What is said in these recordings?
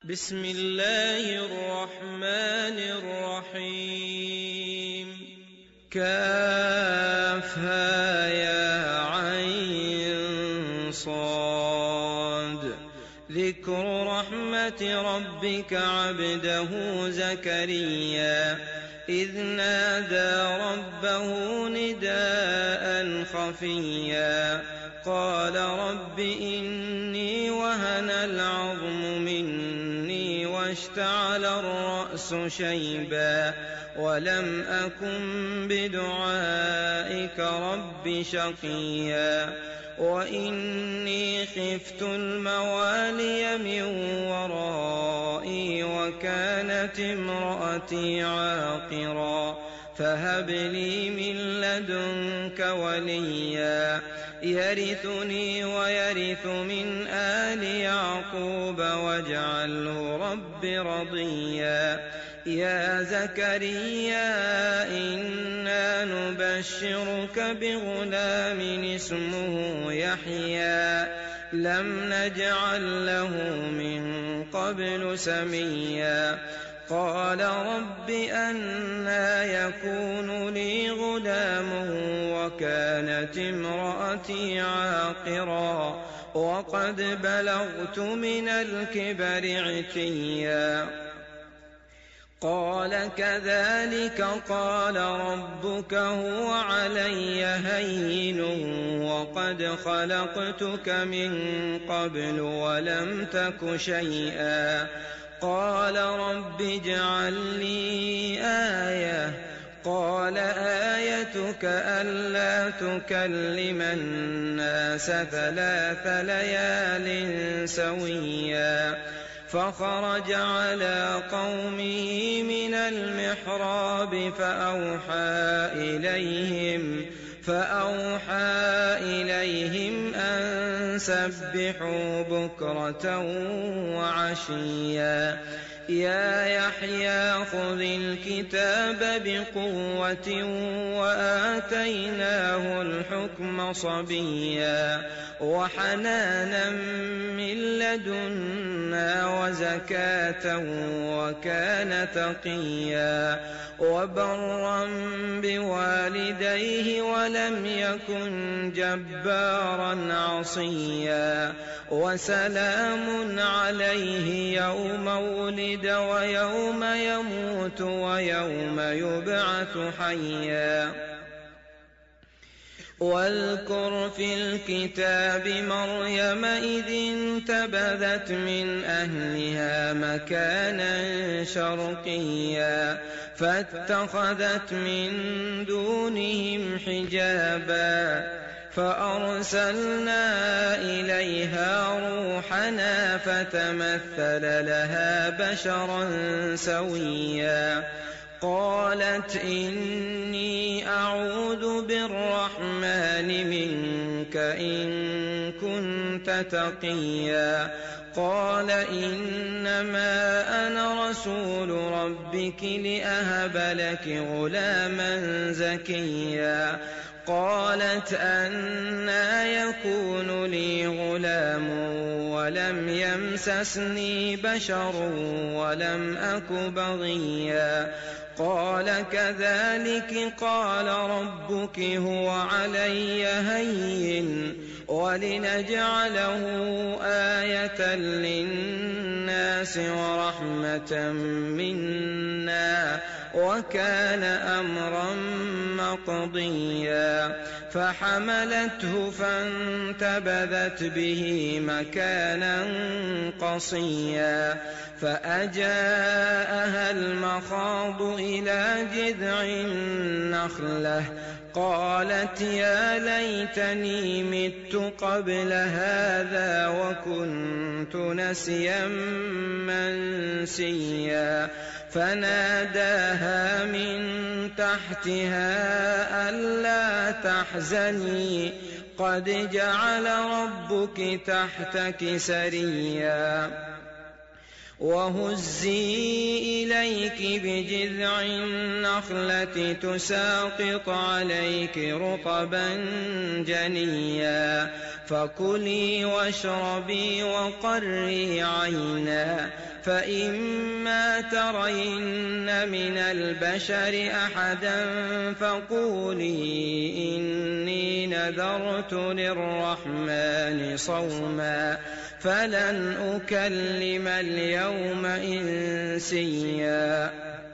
بسم الله الرحمن الرحيم كافها يا عين صاد ذكر رحمة ربك عبده زكريا إذ نادى ربه نداء خفيا قال رب إني وهن العظم مني واشتعل الرأس شيبا ولم أكن بدعائك رب شقيا وإني خفت الموالي من ورائي وكانت امرأتي عاقرا فهب لي من لدنك وليا يرثني ويرث من آل يعقوب واجعله رب رضيا يا زكريا إنا نبشرك بغلام اسمه يحيى لم نجعل له من قبل سميا قال رب أنى يكون لي غلام وكانت امرأتي عاقرا وقد بلغت من الكبر عتيا قال كذلك قال ربك هو علي هين وقد خلقتك من قبل ولم تك شيئا قال رب اجعل لي آية قال آيتك ألا تكلم الناس 3 ليال سويا فخرج على قومه من المحراب فأوحى إليهم أن سبحوا بكرة وعشيا يا يحيى خذ الكتاب بقوة وآتيناه الحكم صبيا وحنانا من لدنا وزكاة وكان تقيا وبرا بوالديه ولم يكن جبارا عصيا وسلام عليه يوم ولد ويوم يموت ويوم يبعث حيا واذكر في الكتاب مريم إذ انتبذت من أهلها مكانا شرقيا فاتخذت من دونهم حجابا فأرسلنا إليها روحنا فتمثل لها بشرا سويا قالت إني أعوذ بالرحمن منك إن كنت تقيا قال إنما أنا رسول ربك لأهب لك غلاما زكيا قالت أنى يكون لي غلام ولم يمسسني بشر ولم أك بغيا قال كذلك قال ربك هو علي هين ولنجعله آية للناس ورحمة منا وكان أمرا مقضيا فحملته فانتبذت به مكانا قصيا فأجاءها المخاض إلى جذع النخلة قالت يا ليتني مت قبل هذا وكنت نسيا منسيا فناداها من تحتها ألا تحزني قد جعل ربك تحتك سريا وهزي إليك بجذع النخلة تساقط عليك رطبا جنيا فكلي واشربي وقري عينا، فإما ترين من البشر أحدا فقولي إني نذرت للرحمن صوما فلن أكلم اليوم إنسيا.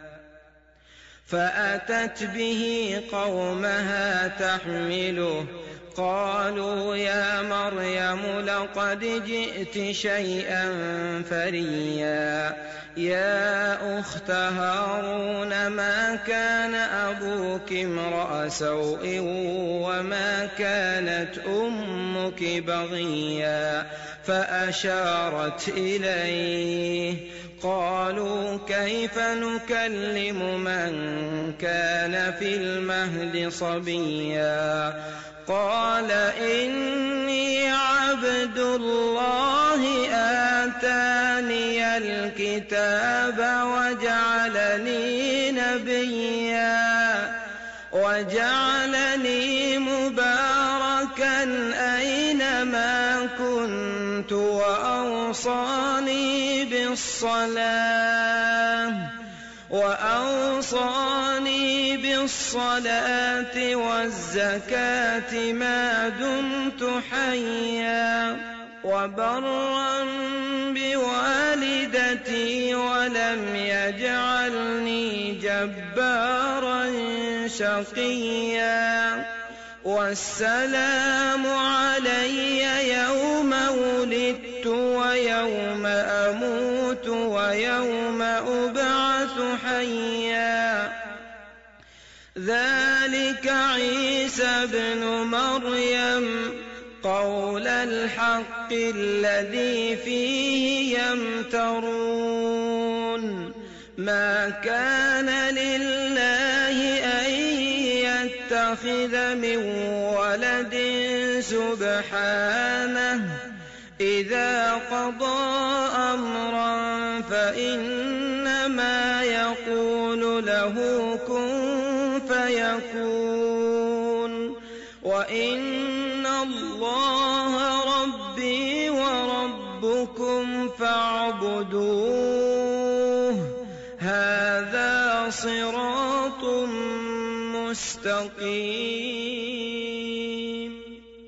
فأتت به قومها تحمله، قالوا يا مريم لقد جئت شيئا فريا. يا أخت هارون ما كان أبوك امرأ سوء وما كانت أمك بغيا. فأشارت إليه، قالوا كيف نكلم من كان في المهد صبيا. قال إني عبد الله آتاني الكتاب وجعلني نبيا وجعلني مباركا أينما كنت وأوصاني بالصلاة والزكاة ما دمت حيا وبرا بوالدتي ولم يجعلني جبارا شقيا. والسلام علي يوم ولدت ويوم أموت ويوم أبعث حيا. ذلك عيسى ابن مريم قول الحق الذي فيه يمترون. ما كان لله أن يتخذ من ولد سبحانه، إذا قضى أمرا فإنما يقول له كن فيكون. وإن الله ربي وربكم فاعبدوه، هذا صراط مستقيم.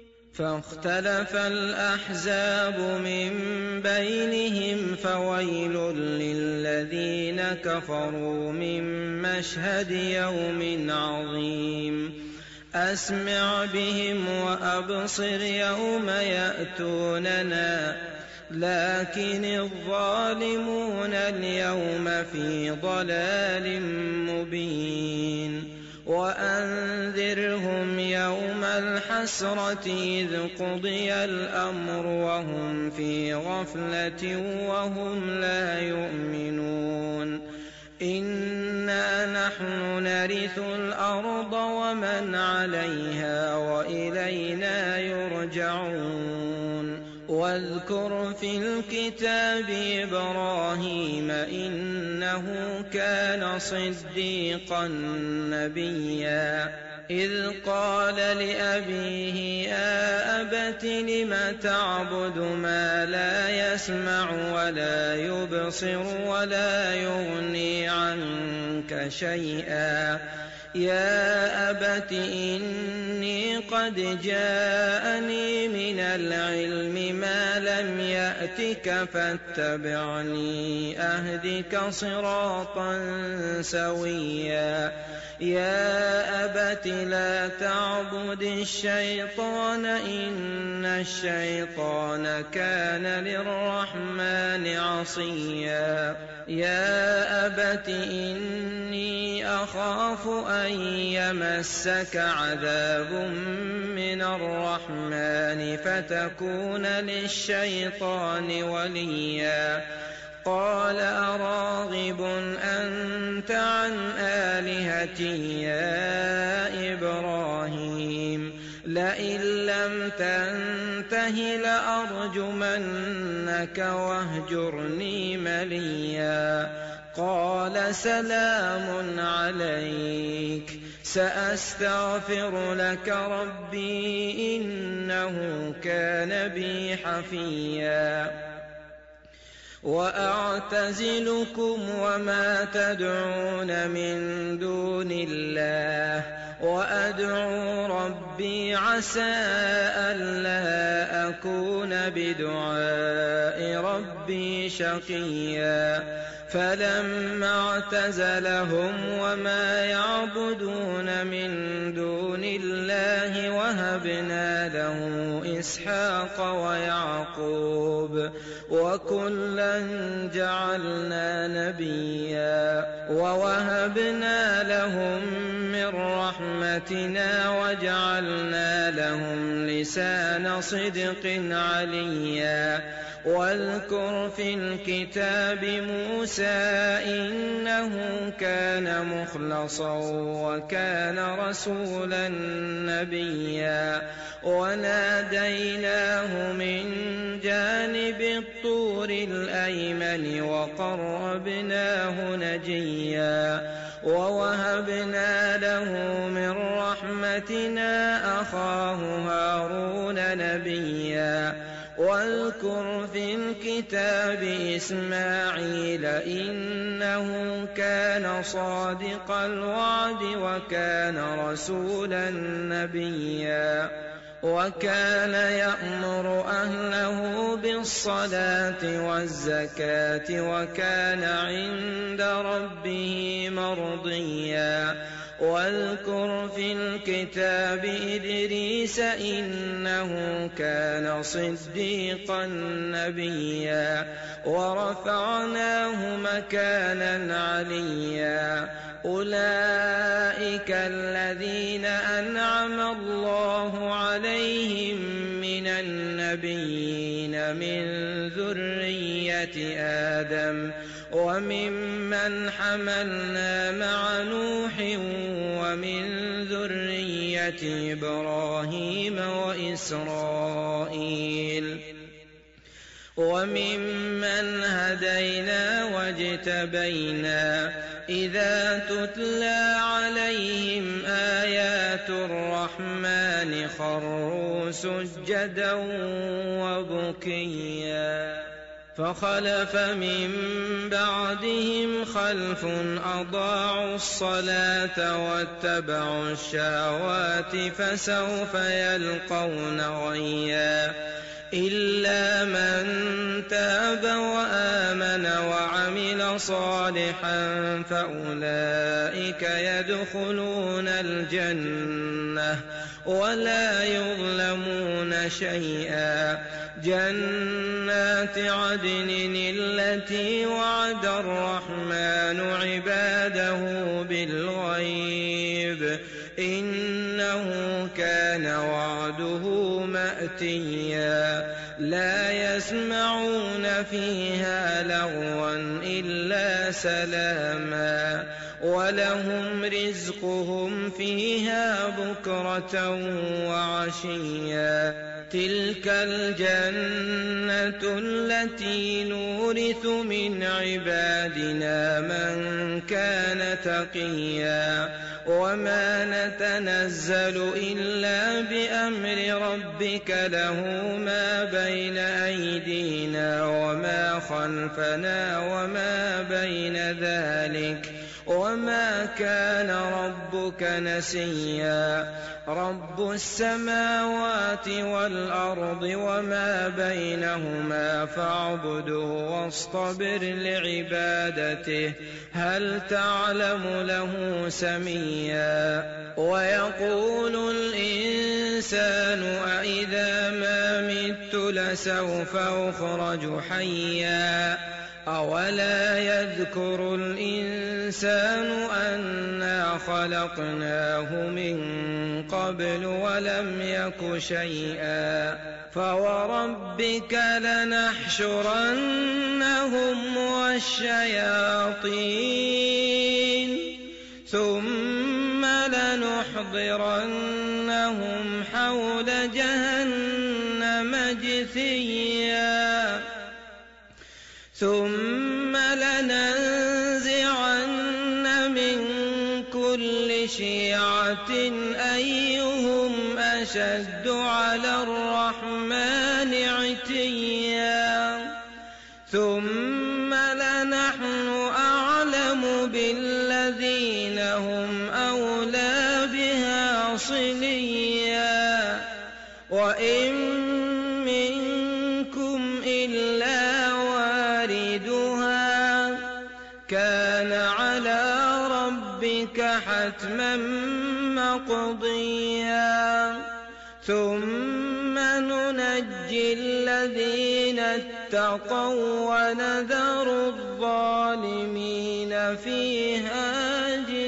فاختلف الأحزاب من بينهم، فويل للذين كفروا من مشهد يوم عظيم. أسمع بهم وأبصر يوم يأتوننا، لكن الظالمون اليوم في ضلال مبين. وأنذرهم يوم الحسرة إذ قضي الأمر وهم في غفلة وهم لا يؤمنون. إنا نحن نرث الأرض ومن عليها وإلينا يرجعون. واذكر في الكتاب إبراهيم إنه كان صديقا نبيا، إذ قال لأبيه يا أبت لم تعبد ما لا يسمع ولا يبصر ولا يغني عنك شيئا. يا أبت إني قد جاءني من العلم ما لم يأتك فاتبعني أهدك صراطا سويا. يا أبت لا تعبد الشيطان إن الشيطان كان للرحمن عصيا. يا أبت إني أخاف أن يمسك عذاب من الرحمن فتكون للشيطان وليا. قال أراغب أنت عن آلهتي يا إبراهيم؟ لئن لم تنته لأرجمنك واهجرني مليا. قال سلام عليك، سأستغفر لك ربي إنه كان بي حفيا وأعتزلكم وما تدعون من دون الله وأدعو ربي عسى ألا أكون بدعاء ربي شقيا فلما اعتزلهم وما يعبدون من دون الله وهبنا له إسحاق ويعقوب وكلا جعلنا نبيا ووهبنا لهم من رحمتنا وجعلنا لهم لسان صدق عليا واذكر في الكتاب موسى إنه كان مخلصا وكان رسولا نبيا وناديناه من جانب الطور الأيمن وقربناه نجيا ووهبنا له من رحمتنا أخاه هارون نبيا واذكر في الكتاب إسماعيل إنه كان صادق الوعد وكان رسولا نبيا وكان يأمر أهله بالصلاة والزكاة وكان عند ربه مرضيا واذكر في الكتاب إدريس إنه كان صديقا نبيا ورفعناه مكانا عليا أولئك الذين أنعم الله عليهم من النبيين من ذرية آدم وممن حملنا مع نوح ومن ذرية إبراهيم وإسرائيل وممن هدينا واجتبينا إذا تتلى عليهم آيات الرحمن خروا سجدا وبكيا فخلف من بعدهم خلف أضاعوا الصلاة واتبعوا الشهوات فسوف يلقون غيا إلا من تاب وآمن وعمل صالحا فأولئك يدخلون الجنة ولا يظلمون شيئا جنات عدن التي وعد الرحمن عباده بالغيب إنه كان وعده مأتيا لا يسمعون فيها لغوا إلا سلاما ولهم رزقهم فيها بكرة وعشيا تلك الجنة التي نورث من عبادنا من كان تقيا وما نتنزل إلا بأمر ربك له ما بين أيدينا وما خلفنا وما بين ذلك وما كان ربك نسيا رب السماوات والأرض وما بينهما فاعبده واصطبر لعبادته هل تعلم له سميا ويقول الإنسان أإذا ما مت لسوف أخرج حيا أولا يذكر الإنسان أنا خلقناه من قبل ولم يك شيئا فوربك لنحشرنهم والشياطين ثم لنحضرنهم حول جهنم جثيا ثم لننزعن من كل شيعة أيهم أشد على الرحمن عتيا ثم لنحن أعلم بالذين هم أولى بها صليا وإن منكم إلا واردها كان على ربك حتما مقضيا ثم ننجي الذين اتقوا ونذر الظالمين فيها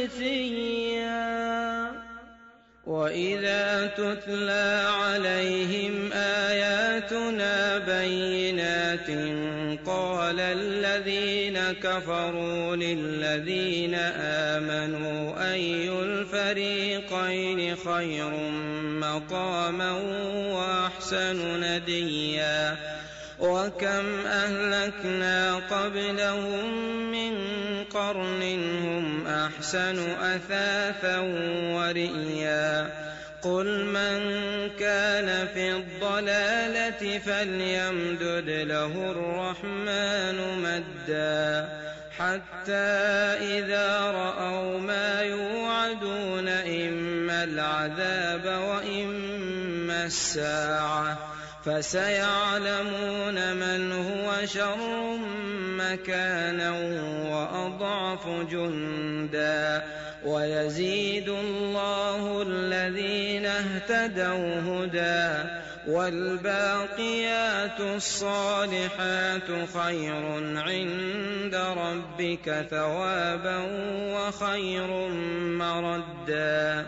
جثيا وإذا تتلى عليهم آياتنا بينات قال الذين كفروا للذين آمنوا أي الفريقين خير مقاما وأحسن نديا وكم أهلكنا قبلهم من قرن هم أحسن أثاثا ورئيا قل من كان في الضلالة فليمدد له الرحمن مدا حتى إذا رأوا ما يوعدون إما العذاب وإما الساعة فسيعلمون من هو شر مكانا وأضعف جندا ويزيد الله الذين اهتدوا هدى والباقيات الصالحات خير عند ربك ثوابا وخير مردا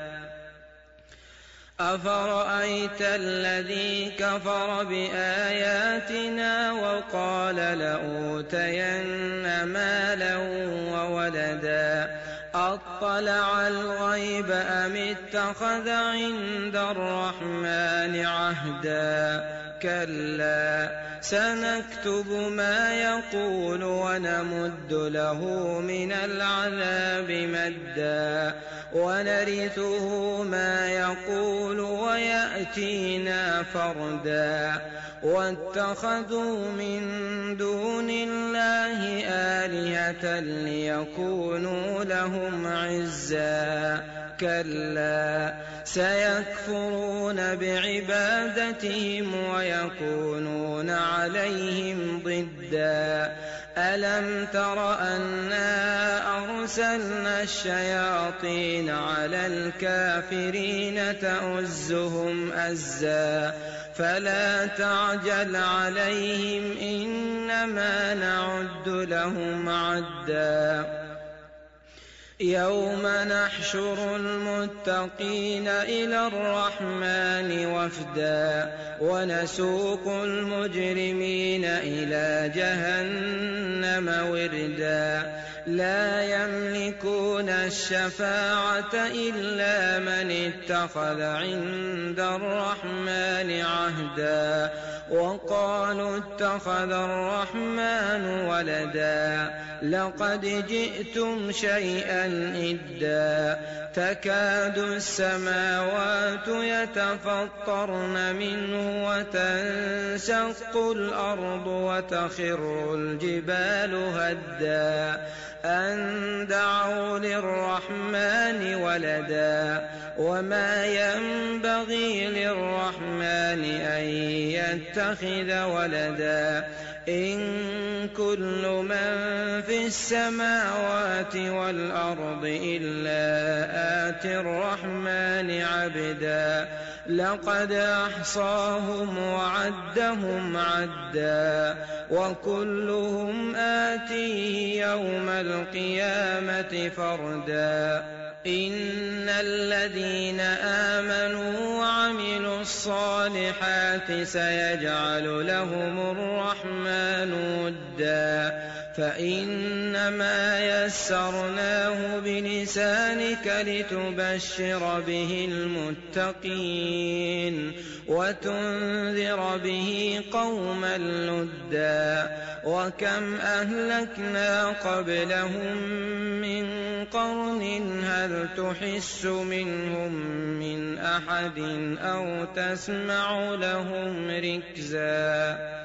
أفرأيت الذي كفر بآياتنا وقال لأوتين مالا وولدا أطلع الغيب أم اتخذ عند الرحمن عهدا كلا سنكتب ما يقول ونمد له من العذاب مدا ونرثه ما يقول ويأتينا فردا واتخذوا من دون الله آلهة ليكونوا لهم عزا كلا سيكفرون بعبادتهم ويكونون عليهم ضدا ألم تر أنا أرسلنا الشياطين على الكافرين تؤزهم أزا فلا تعجل عليهم إنما نعد لهم عدا يوم نحشر المتقين إلى الرحمن وفدا ونسوق المجرمين إلى جهنم وردا لا يملكون الشفاعة إلا من اتخذ عند الرحمن عهدا وقالوا اتخذ الرحمن ولدا لقد جئتم شيئا إدا تكاد السماوات يتفطرن منه وتنشق الأرض وتخر الجبال هدا أن دعوا للرحمن ولدا وما ينبغي للرحمن أن يتخذ ولدا إن كل من في السماوات والأرض إلا آتي الرحمن عبدا لقد أحصاهم وعدهم عدا وكلهم آتيه يوم القيامة فردا إن الذين آمنوا وعملوا الصالحات سيجعل لهم الرحمن ودا لُدًّا فإنما يسرناه بلسانك لتبشر به المتقين وتنذر به قوما لُدًّا وكم أهلكنا قبلهم من قرن هل تحس منهم من أحد أو تسمع لهم ركزا